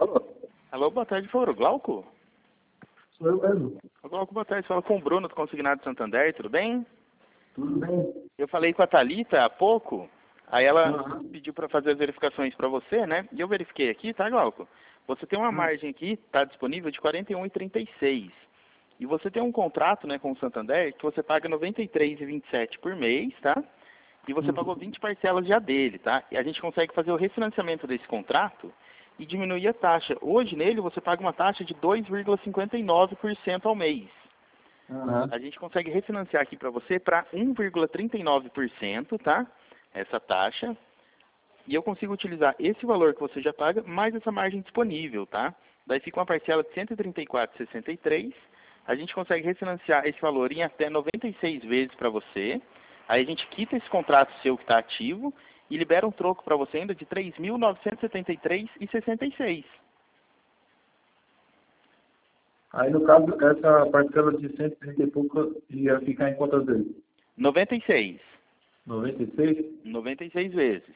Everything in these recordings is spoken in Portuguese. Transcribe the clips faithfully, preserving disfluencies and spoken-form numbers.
Alô? Alô, boa tarde, por favor, Glauco? Sou eu mesmo. Ô, Glauco, boa tarde, fala com o Bruno do Consignado Santander, tudo bem? Tudo bem? Eu falei com a Thalita há pouco, aí ela Uhum. pediu para fazer as verificações para você, né? E eu verifiquei aqui, tá, Glauco? Você tem uma Hum. margem aqui, tá disponível de quarenta e um reais e trinta e seis centavos. E você tem um contrato, né, com o Santander, que você paga noventa e três reais e vinte e sete centavos por mês, tá? E você Uhum. pagou vinte parcelas já dele, tá? E a gente consegue fazer o refinanciamento desse contrato e diminuir a taxa. Hoje, nele, você paga uma taxa de dois vírgula cinquenta e nove por cento ao mês. Uhum. A gente consegue refinanciar aqui para você para um vírgula trinta e nove por cento, tá? Essa taxa. E eu consigo utilizar esse valor que você já paga, mais essa margem disponível, tá? Daí fica uma parcela de cento e trinta e quatro reais e sessenta e três centavos. A gente consegue refinanciar esse valor em até noventa e seis vezes para você. Aí a gente quita esse contrato seu que está ativo e libera um troco para você ainda de três mil novecentos e setenta e três reais e sessenta e seis centavos. Aí, no caso, essa parcela de cento e trinta e pouco ia ficar em quantas vezes? noventa e seis. noventa e seis? noventa e seis vezes.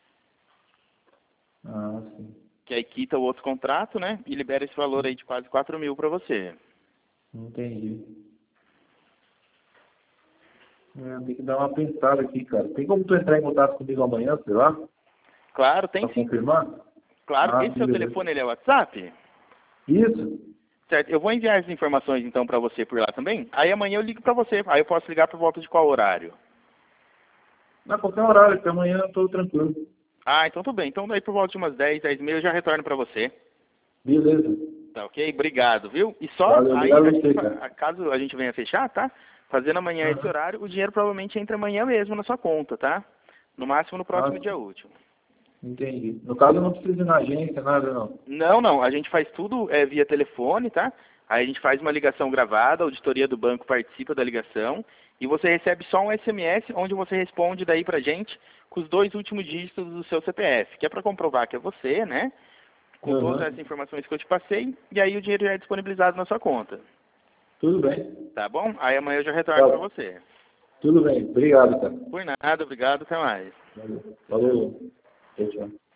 Ah, sim. Que aí quita o outro contrato, né? E libera esse valor aí de quase quatro mil para você. Entendi. É, tem que dar uma pensada aqui, cara. Tem como tu entrar em contato comigo amanhã, sei lá? Claro, tem Pra sim. confirmar? Claro, Ah, esse sim, seu beleza. telefone ele é WhatsApp? Isso? Certo, eu vou enviar as informações então para você por lá também. Aí amanhã eu ligo para você. Aí eu posso ligar por volta de qual horário? Na qualquer horário, porque amanhã eu tô tranquilo. Ah, então tudo bem. Então daí por volta de umas dez, dez e meia eu já retorno para você. Beleza. Tá ok? Obrigado, viu? E só Valeu, aí, obrigado a a gente, você, fa- cara. caso a gente venha fechar, tá? Fazendo amanhã esse Aham. horário, o dinheiro provavelmente entra amanhã mesmo na sua conta, tá? No máximo no Ah, próximo dia útil. entendi. No caso, eu não preciso ir na agência, nada, não. Não, não. A gente faz tudo é, via telefone, tá? Aí a gente faz uma ligação gravada, a auditoria do banco participa da ligação e você recebe só um S M S onde você responde daí pra gente com os dois últimos dígitos do seu C P F, que é para comprovar que é você, né? Com todas Aham. essas informações que eu te passei e aí o dinheiro já é disponibilizado na sua conta. Tudo bem. Tá bom? Aí amanhã eu já retorno Tá. pra você. Tudo bem. Obrigado, cara. Por nada, obrigado, até mais. Valeu. Tchau, tchau. Valeu. Tchau, tchau.